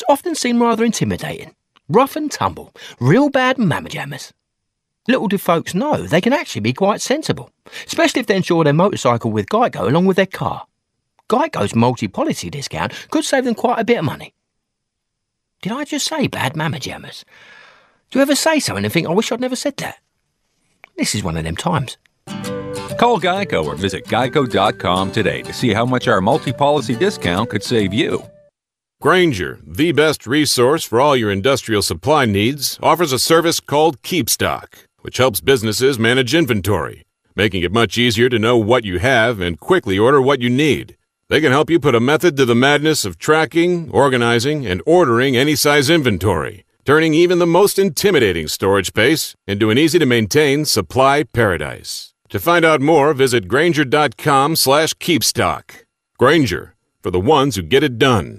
often seem rather intimidating. Rough and tumble, real bad mamma jammers. Little do folks know they can actually be quite sensible, especially if they insure their motorcycle with Geico along with their car. Geico's multi-policy discount could save them quite a bit of money. Did I just say bad mamma jammers? Do you ever say something and think, I wish I'd never said that? This is one of them times. Call Geico or visit geico.com today to see how much our multi-policy discount could save you. Grainger, the best resource for all your industrial supply needs, offers a service called KeepStock, which helps businesses manage inventory, making it much easier to know what you have and quickly order what you need. They can help you put a method to the madness of tracking, organizing, and ordering any size inventory, turning even the most intimidating storage space into an easy-to-maintain supply paradise. To find out more, visit Grainger.com/KeepStock. Grainger, for the ones who get it done.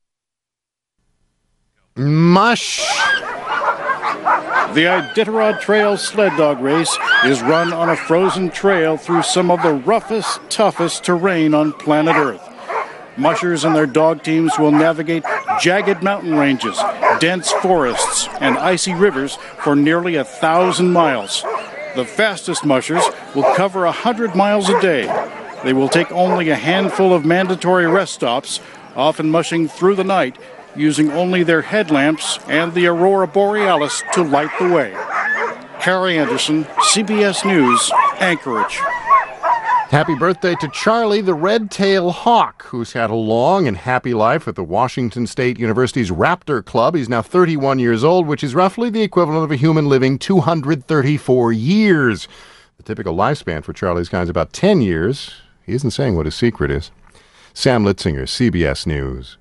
Mush! The Iditarod Trail sled dog race is run on a frozen trail through some of the roughest, toughest terrain on planet Earth. Mushers and their dog teams will navigate jagged mountain ranges, dense forests, and icy rivers for nearly 1,000 miles. The fastest mushers will cover 100 miles a day. They will take only a handful of mandatory rest stops, often mushing through the night, using only their headlamps and the aurora borealis to light the way. Harry Anderson, CBS News, Anchorage. Happy birthday to Charlie the red-tailed hawk, who's had a long and happy life at the Washington State University's Raptor Club. He's now 31 years old, which is roughly the equivalent of a human living 234 years. The typical lifespan for Charlie's kind is about 10 years. He isn't saying what his secret is. Sam Litzinger, CBS News.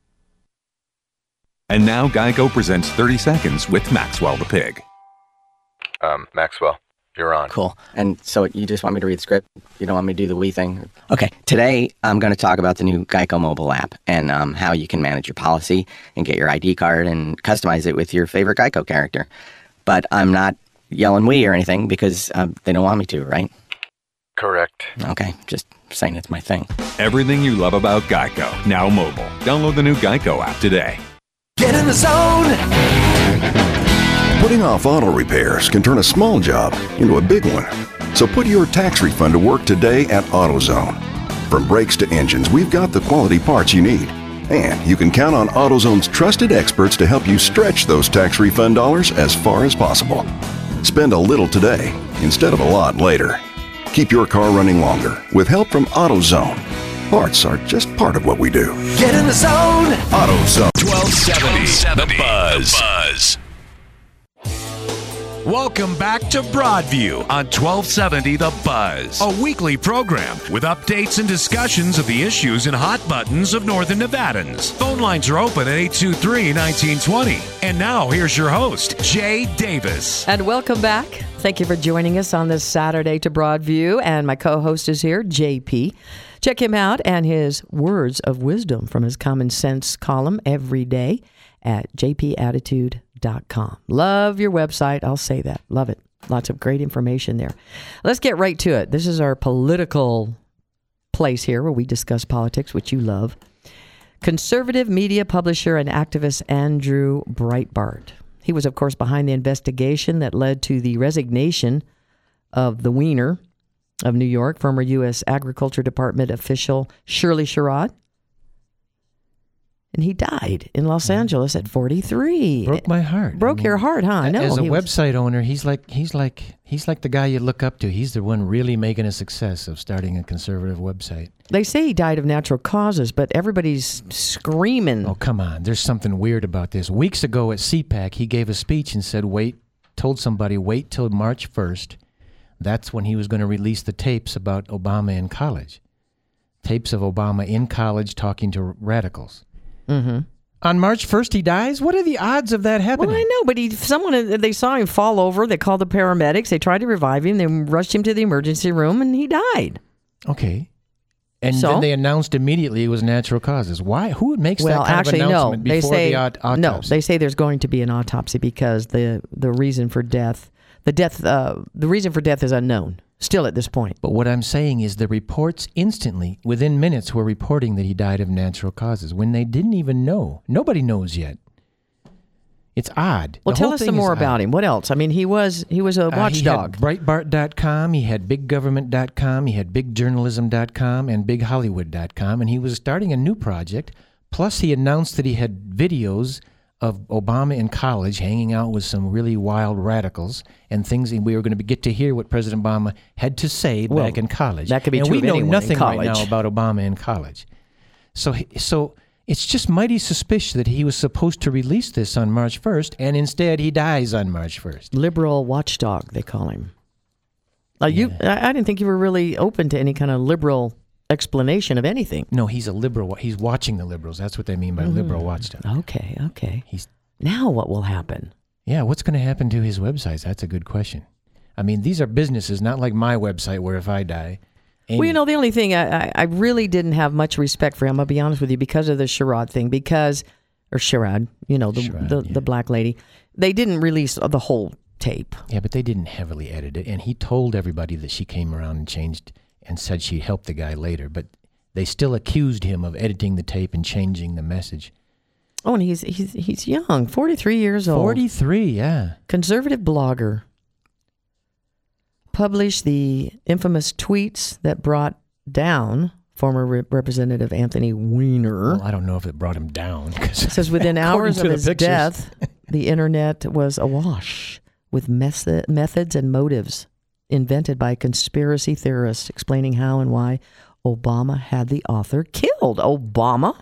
And now Geico presents 30 Seconds with Maxwell the Pig. Maxwell, you're on. Cool. And so you just want me to read the script? You don't want me to do the we thing? Okay. Today, I'm going to talk about the new Geico mobile app and how you can manage your policy and get your ID card and customize it with your favorite Geico character. But I'm not yelling we or anything because they don't want me to, right? Correct. Okay. Just saying it's my thing. Everything you love about Geico, now mobile. Download the new Geico app today. Get in the zone! Putting off auto repairs can turn a small job into a big one. So put your tax refund to work today at AutoZone. From brakes to engines, we've got the quality parts you need. And you can count on AutoZone's trusted experts to help you stretch those tax refund dollars as far as possible. Spend a little today instead of a lot later. Keep your car running longer with help from AutoZone. Parts are just part of what we do. Get in the zone! AutoZone. 1270 The Buzz. Welcome back to Broadview on 1270 The Buzz, a weekly program with updates and discussions of the issues and hot buttons of Northern Nevadans. Phone lines are open at 823-1920. And now here's your host, Jay Davis. And welcome back. Thank you for joining us on this Saturday to Broadview. And my co-host is here, JP. Check him out and his words of wisdom from his Common Sense column every day at jpattitude.com. Love your website. I'll say that. Love it. Lots of great information there. Let's get right to it. This is our political place here where we discuss politics, which you love. Conservative media publisher and activist Andrew Breitbart. He was, of course, behind the investigation that led to the resignation of the Wiener of New York, former U.S. Agriculture Department official Shirley Sherrod. And he died in Los Angeles at 43. Broke my heart. Broke your heart, huh? I know. As a website owner, he's like the guy you look up to. He's the one really making a success of starting a conservative website. They say he died of natural causes, but everybody's screaming. Oh, come on. There's something weird about this. Weeks ago at CPAC, he gave a speech and said, told somebody, wait till March 1st. That's when he was going to release the tapes about Obama in college. Tapes of Obama in college talking to radicals. Mm-hmm. On March 1st, he dies? What are the odds of that happening? Well, I know, but they saw him fall over. They called the paramedics. They tried to revive him. They rushed him to the emergency room, and he died. Okay. And then they announced immediately it was natural causes. Why? Who makes that kind of announcement before the autopsy? No, they say there's going to be an autopsy because the reason for death, the reason for death is unknown. Still at this point. But what I'm saying is the reports instantly, within minutes, were reporting that he died of natural causes when they didn't even know. Nobody knows yet. It's odd. Well, tell us some more about him. What else? I mean, he was a watchdog. He had Breitbart.com, he had BigGovernment.com, he had BigJournalism.com, and BigHollywood.com, and he was starting a new project. Plus, he announced that he had videos of Obama in college hanging out with some really wild radicals and things, and we were going to get to hear what President Obama had to say back in college. That could be and true we of know anyone nothing in college. right now about Obama in college. So it's just mighty suspicious that he was supposed to release this on March 1st, and instead he dies on March 1st. Liberal watchdog, they call him. I didn't think you were really open to any kind of liberal explanation of anything. No, he's a liberal. He's watching the liberals. That's what they mean by liberal watchdog. Okay. Now what will happen? Yeah, what's going to happen to his websites? That's a good question. I mean, these are businesses, not like my website where if I die... Well, the only thing, I really didn't have much respect for him, I'll be honest with you, because of the Sherrod thing, or Sherrod, the black lady. They didn't release the whole tape. Yeah, but they didn't heavily edit it, and he told everybody that she came around and changed and said she helped the guy later, but they still accused him of editing the tape and changing the message. Oh, and he's young, 43 years old. 43, yeah. Conservative blogger. Published the infamous tweets that brought down former Representative Anthony Weiner. Well, I don't know if it brought him down. It says within hours of his death, the internet was awash with methods and motives invented by conspiracy theorists explaining how and why Obama had the author killed. Obama?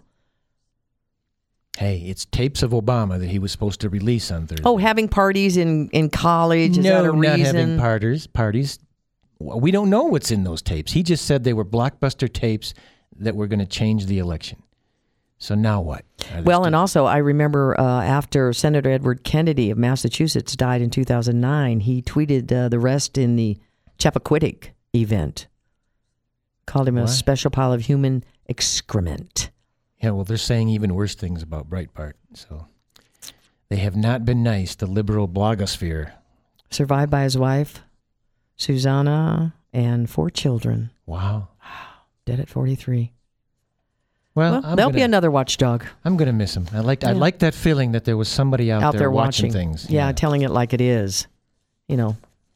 Hey, it's tapes of Obama that he was supposed to release on Thursday. Oh, having parties in college? Is that a reason? No, not having parties. We don't know what's in those tapes. He just said they were blockbuster tapes that were going to change the election. So now what? Well, and also I remember after Senator Edward Kennedy of Massachusetts died in 2009, he tweeted the rest in the Chappaquiddick event. Called him a special pile of human excrement. Yeah, well, they're saying even worse things about Breitbart. So they have not been nice, the liberal blogosphere. Survived by his wife, Susanna, and 4 children. Wow. Dead at 43. Well, there'll be another watchdog. I'm going to miss him. I like that feeling that there was somebody out there watching things. Yeah, telling it like it is. Wow.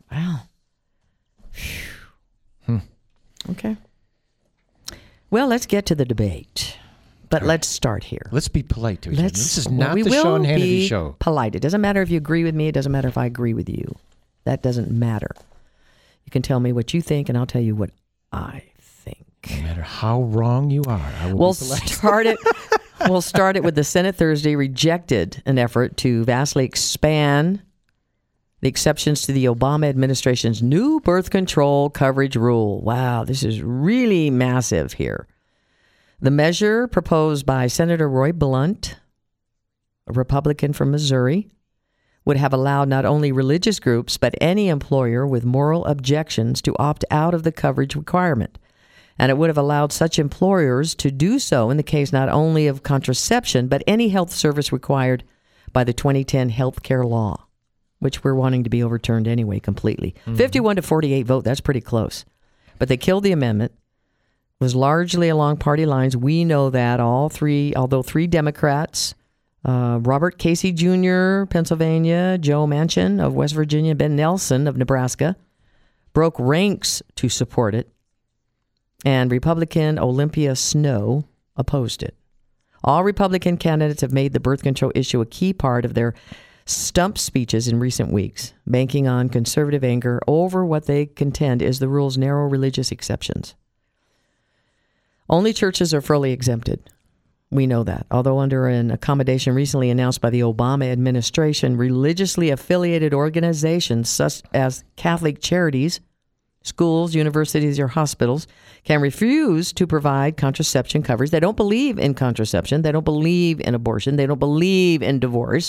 Okay. Well, let's get to the debate. But let's start here. Let's be polite to each other. This is not the Sean Hannity show. Polite. It doesn't matter if you agree with me. It doesn't matter if I agree with you. That doesn't matter. You can tell me what you think, and I'll tell you what I think. No matter how wrong you are, I will be polite. We'll start it with the Senate Thursday rejected an effort to vastly expand the exceptions to the Obama administration's new birth control coverage rule. Wow, this is really massive here. The measure proposed by Senator Roy Blunt, a Republican from Missouri, would have allowed not only religious groups, but any employer with moral objections to opt out of the coverage requirement. And it would have allowed such employers to do so in the case not only of contraception, but any health service required by the 2010 health care law, which we're wanting to be overturned anyway completely. 51 to 48 vote, that's pretty close. But they killed the amendment. It was largely along party lines. We know that although 3 Democrats, Robert Casey Jr., Pennsylvania, Joe Manchin of West Virginia, Ben Nelson of Nebraska, broke ranks to support it, and Republican Olympia Snowe opposed it. All Republican candidates have made the birth control issue a key part of their stump speeches in recent weeks, banking on conservative anger over what they contend is the rule's narrow religious exceptions. Only churches are fully exempted. We know that. Although under an accommodation recently announced by the Obama administration, religiously affiliated organizations such as Catholic charities, schools, universities, or hospitals can refuse to provide contraception coverage. They don't believe in contraception. They don't believe in abortion. They don't believe in divorce.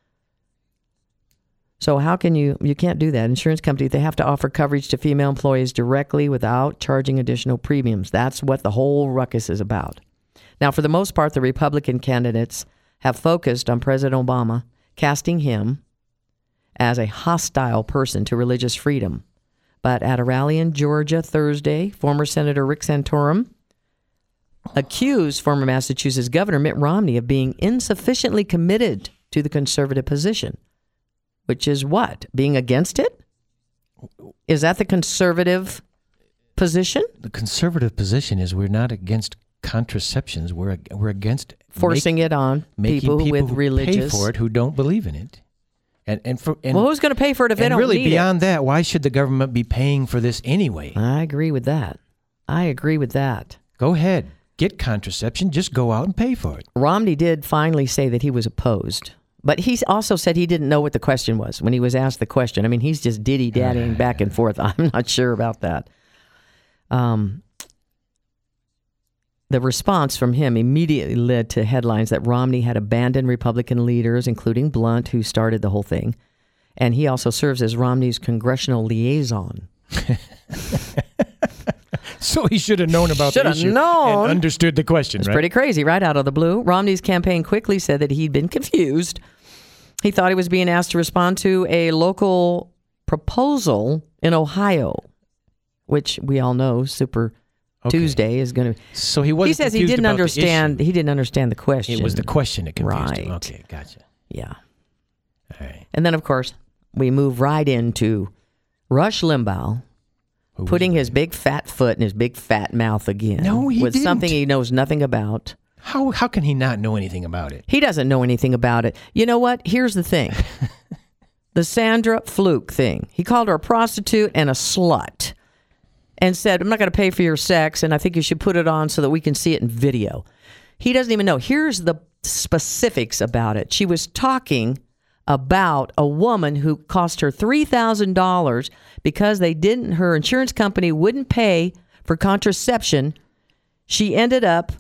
So how can you can't do that. Insurance companies, they have to offer coverage to female employees directly without charging additional premiums. That's what the whole ruckus is about. Now, for the most part, the Republican candidates have focused on President Obama, casting him as a hostile person to religious freedom, But at a rally in Georgia Thursday, former Senator Rick Santorum accused former Massachusetts Governor Mitt Romney of being insufficiently committed to the conservative position, which is what? Being against it? Is that the conservative position? The conservative position is we're not against contraceptions. We're against forcing it on people with religious pay for it who don't believe in it. And well, who's going to pay for it if they don't really need it? Beyond that, why should the government be paying for this anyway? I agree with that. Go ahead. Get contraception. Just go out and pay for it. Romney did finally say that he was opposed. But he also said he didn't know what the question was when he was asked the question. I mean, he's just diddy-daddying back and forth. I'm not sure about that. The response from him immediately led to headlines that Romney had abandoned Republican leaders, including Blunt, who started the whole thing. And he also serves as Romney's congressional liaison. So he should have known about the issue and understood the question, It's right? pretty crazy, right out of the blue. Romney's campaign quickly said that he'd been confused. He thought he was being asked to respond to a local proposal in Ohio, which we all know Super Tuesday is going to. So he wasn't. He says he didn't understand. He didn't understand the question. It was the question that confused him. Okay, gotcha. Yeah. All right. And then, of course, we move right into Rush Limbaugh putting his big fat foot in his big fat mouth again. No, he with didn't. Something he knows nothing about. How can he not know anything about it? He doesn't know anything about it. You know what? Here's the thing. The Sandra Fluke thing. He called her a prostitute and a slut and said, I'm not going to pay for your sex, and I think you should put it on so that we can see it in video. He doesn't even know. Here's the specifics about it. She was talking about a woman who cost her $3,000 because her insurance company wouldn't pay for contraception. She ended up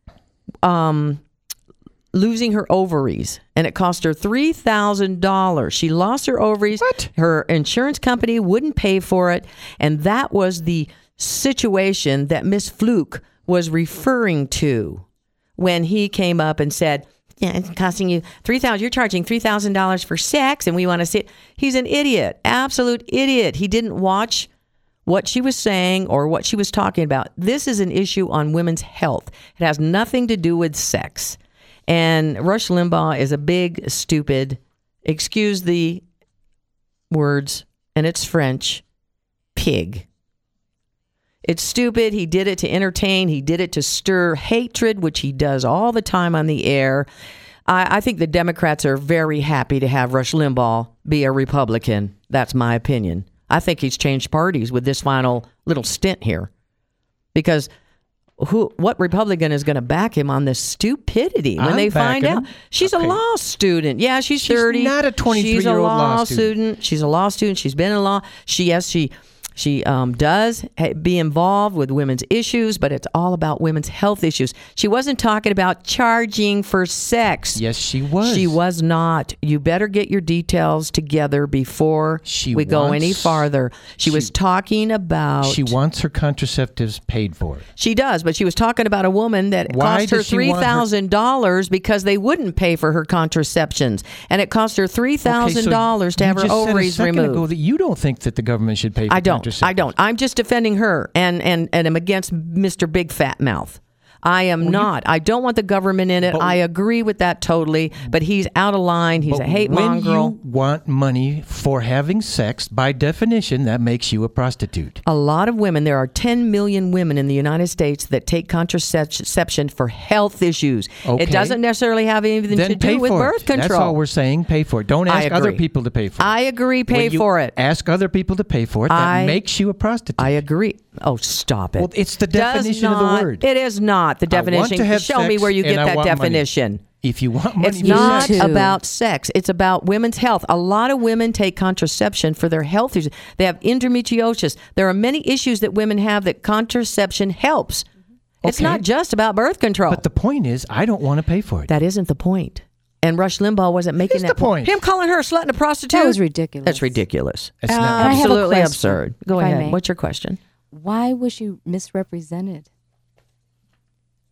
losing her ovaries, and it cost her $3,000. She lost her ovaries. What? Her insurance company wouldn't pay for it, and that was the situation that Miss Fluke was referring to when he came up and said, yeah, it's costing you $3,000. You're charging $3,000 for sex, and we want to see it. He's an idiot, absolute idiot. He didn't watch what she was saying or what she was talking about. This is an issue on women's health. It has nothing to do with sex. And Rush Limbaugh is a big, stupid, excuse the words, and it's French, pig. It's stupid. He did it to entertain. He did it to stir hatred, which he does all the time on the air. I think the Democrats are very happy to have Rush Limbaugh be a Republican. That's my opinion. I think he's changed parties with this final little stint here. Because what Republican is going to back him on this stupidity when they find out? She's a law student. Yeah, she's 30. She's not a 23-year-old law student. She's a law student. She's been in law. She does be involved with women's issues, but it's all about women's health issues. She wasn't talking about charging for sex. Yes, she was. She was not. You better get your details together before we go any farther. She was talking about... She wants her contraceptives paid for. She does, but she was talking about a woman that cost her $3,000 because they wouldn't pay for her contraceptions. And it cost her $3,000 to have her ovaries removed. Ago that you don't think that the government should pay for contraceptives. I don't. I'm just defending her and I'm against Mr. Big Fat Mouth. I am not. I don't want the government in it. I agree with that totally, but he's out of line. He's a hate mongrel. When you want money for having sex, by definition, that makes you a prostitute. A lot of women, there are 10 million women in the United States that take contraception for health issues. Okay. It doesn't necessarily have anything to do with birth control. That's all we're saying. Pay for it. Don't ask other people to pay for it. I agree. Pay for it. Ask other people to pay for it. That makes you a prostitute. I agree. Oh, stop it. Well, it's the definition of the word. It is not the definition. Show me where you get that definition. Money. If you want money, it's not about sex. It's about women's health. A lot of women take contraception for their health issues. They have endometriosis. There are many issues that women have that contraception helps. Okay. It's not just about birth control. But the point is, I don't want to pay for it. That isn't the point. And Rush Limbaugh wasn't making that point. Him calling her a slut and a prostitute? That was ridiculous. That's ridiculous. It's absolutely absurd. Go ahead. What's your question? Why was she misrepresented?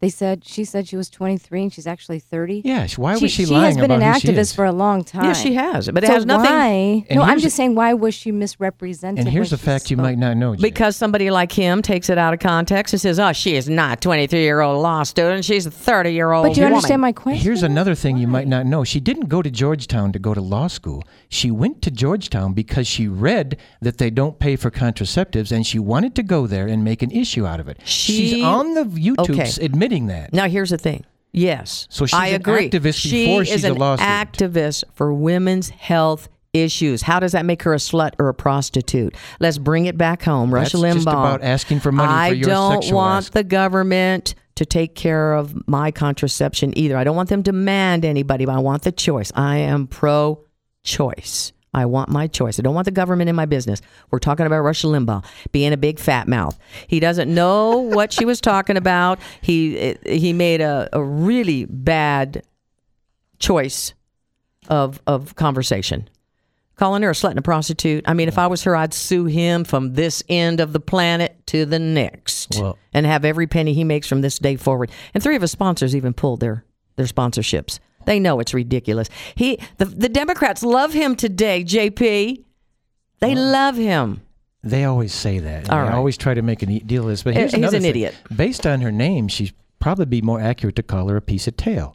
She said she was 23 and she's actually 30. Yeah, why was she lying She has been about an who she is? activist for a long time. Yeah, she has. But it so has nothing. Why? No, I'm just saying, why was she misrepresented? And here's the fact you might not know, Jay. Because somebody like him takes it out of context and says, oh, she is not a 23-year-old law student. She's a 30-year-old But do you woman. understand my question? Here's another thing you might not know. She didn't go to Georgetown to go to law school. She went to Georgetown because she read that they don't pay for contraceptives, and she wanted to go there and make an issue out of it. She's on the YouTubes admitting that. Now, here's the thing. Yes, so she's I agree. an activist before she's a law student. She is an activist for women's health issues. How does that make her a slut or a prostitute? Let's bring it back home. Rush Limbaugh. That's just about asking for money for your sexual I don't want the government to take care of my contraception either. I don't want them to demand anybody, but I want the choice. I am pro-choice. I want my choice. I don't want the government in my business. We're talking about Rush Limbaugh being a big fat mouth. He doesn't know what she was talking about. He made a really bad choice of conversation. Calling her a slut and a prostitute. I mean, if I was her, I'd sue him from this end of the planet to the next and have every penny he makes from this day forward. And 3 of his sponsors even pulled their sponsorships. They know it's ridiculous. The Democrats love him today, JP. They love him. They always say that. They always try to make a deal of this. But he's an idiot. Based on her name, she'd probably be more accurate to call her a piece of tail.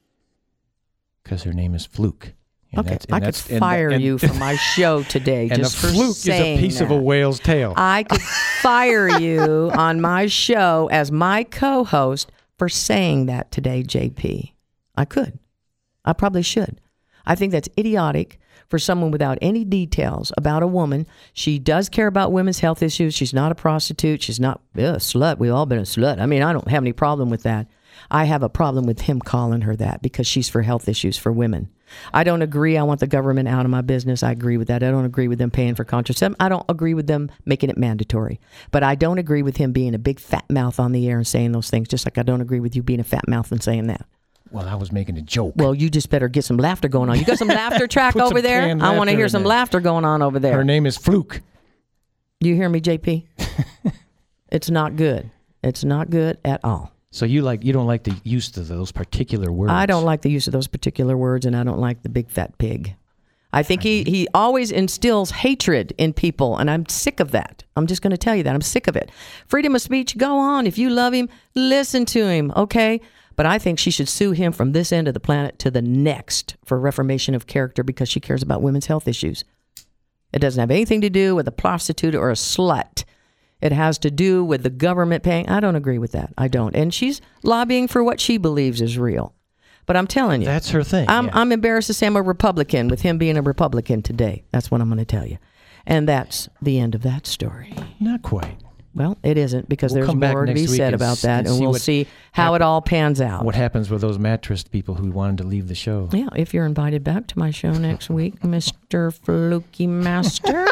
Because her name is Fluke. Okay, I could fire you from my show today just for saying that. And a fluke is a piece of a whale's tail. I could fire you on my show as my co-host for saying that today, JP. I could. I probably should. I think that's idiotic for someone without any details about a woman. She does care about women's health issues. She's not a prostitute. She's not a slut. We've all been a slut. I mean, I don't have any problem with that. I have a problem with him calling her that because she's for health issues for women. I don't agree. I want the government out of my business. I agree with that. I don't agree with them paying for contraception. I don't agree with them making it mandatory. But I don't agree with him being a big fat mouth on the air and saying those things, just like I don't agree with you being a fat mouth and saying that. Well, I was making a joke. Well, you just better get some laughter going on. You got some laughter track over there? I want to hear some laughter going on over there. Her name is Fluke. You hear me, JP? It's not good. It's not good at all. So you don't like the use of those particular words? I don't like the use of those particular words, and I don't like the big fat pig. I think he always instills hatred in people, and I'm sick of that. I'm just going to tell you that. I'm sick of it. Freedom of speech, go on. If you love him, listen to him, okay? But I think she should sue him from this end of the planet to the next for reformation of character because she cares about women's health issues. It doesn't have anything to do with a prostitute or a slut. It has to do with the government paying. I don't agree with that. I don't. And she's lobbying for what she believes is real. But I'm telling you. That's her thing. I'm embarrassed to say I'm a Republican with him being a Republican today. That's what I'm going to tell you. And that's the end of that story. Not quite. Well, it isn't because there's more to be said about that, and we'll see how it all pans out. What happens with those mattress people who wanted to leave the show? Yeah, if you're invited back to my show next week, Mr. Fluky Master.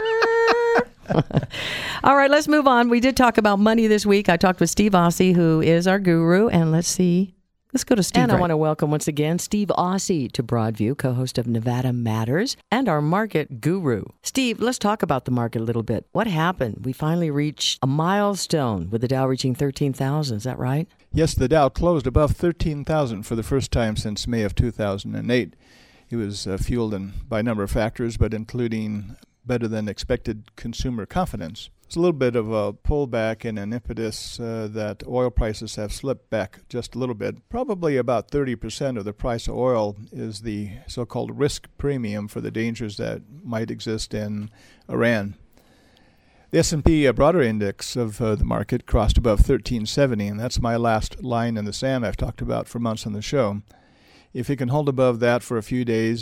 All right, let's move on. We did talk about money this week. I talked with Steve Aussie, who is our guru, and let's go to Steve. And I want to welcome once again Steve Aussie to Broadview, co-host of Nevada Matters and our market guru. Steve, let's talk about the market a little bit. What happened? We finally reached a milestone with the Dow reaching 13,000. Is that right? Yes, the Dow closed above 13,000 for the first time since May of 2008. It was fueled by a number of factors, but including better than expected consumer confidence. It's a little bit of a pullback and an impetus that oil prices have slipped back just a little bit. Probably about 30% of the price of oil is the so-called risk premium for the dangers that might exist in Iran. The S&P broader index of the market crossed above 1370, and that's my last line in the sand I've talked about for months on the show. If it can hold above that for a few days,